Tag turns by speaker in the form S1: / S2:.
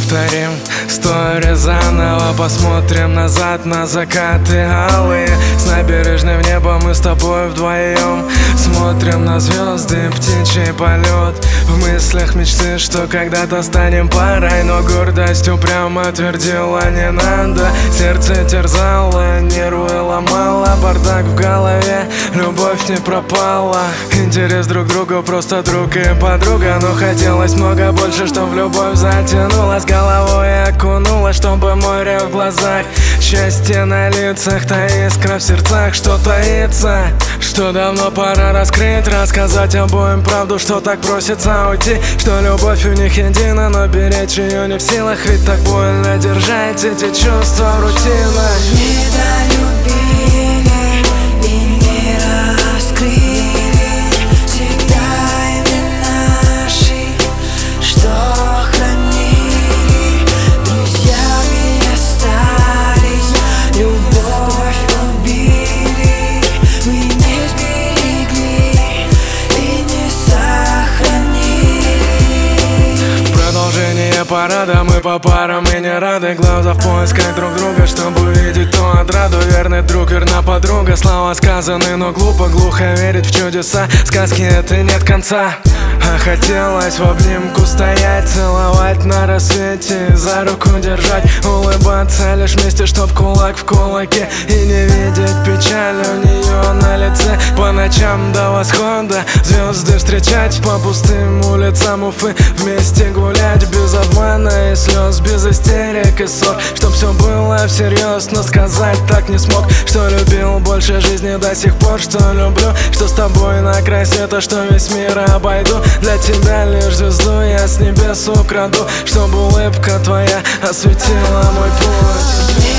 S1: Повторим историю заново, посмотрим назад на закаты алые. С набережной в небо мы с тобой вдвоем смотрим на звезды, птичий полет. В мыслях мечты, что когда-то станем парой, но гордость упрямо твердила не надо. Сердце терзало, нервы ломало, бардак в голове, любовь не пропала. Интерес друг к другу, просто друг и подруга, но хотелось много больше, чтоб в любовь затянулась. Головой окунулась, чтобы море в глазах, счастье на лицах, та искра в сердцах, что таится, что давно пора раскрыть, рассказать обоим правду, что так просится уйти, что любовь у них едина, но беречь ее не в силах, ведь так больно держать эти чувства в рутинах.
S2: Недолюбили и не раскрыли всегда имена наши, что хранили, друзьями остались, любовь убили, мы не сберегли и не сохранили.
S1: Продолжение парада, мы по парам и не рады. Глаза в поисках друг друга, чтобы увидеть ту отраду. Верный друг, верна подруга, слова сказаны, но глупо, глухо верить в чудеса. Сказки это нет конца. А хотелось в обнимку стоять, целовать на рассвете, за руку держать, улыбаться лишь вместе, чтоб кулак в кулаке, и не видеть печаль у нее на лице. По ночам до восхода звезды встречать, по пустым улицам Уфы вместе гулять, без обмана и слез, без истерик и ссор, чтоб все было всерьез, но сказать так не смог, что любил больше жизни до сих пор, что люблю, что с тобой на край света, что весь мир обойду. Для тебя лишь звезду я с небес украду, чтобы улыбка твоя осветила мой путь.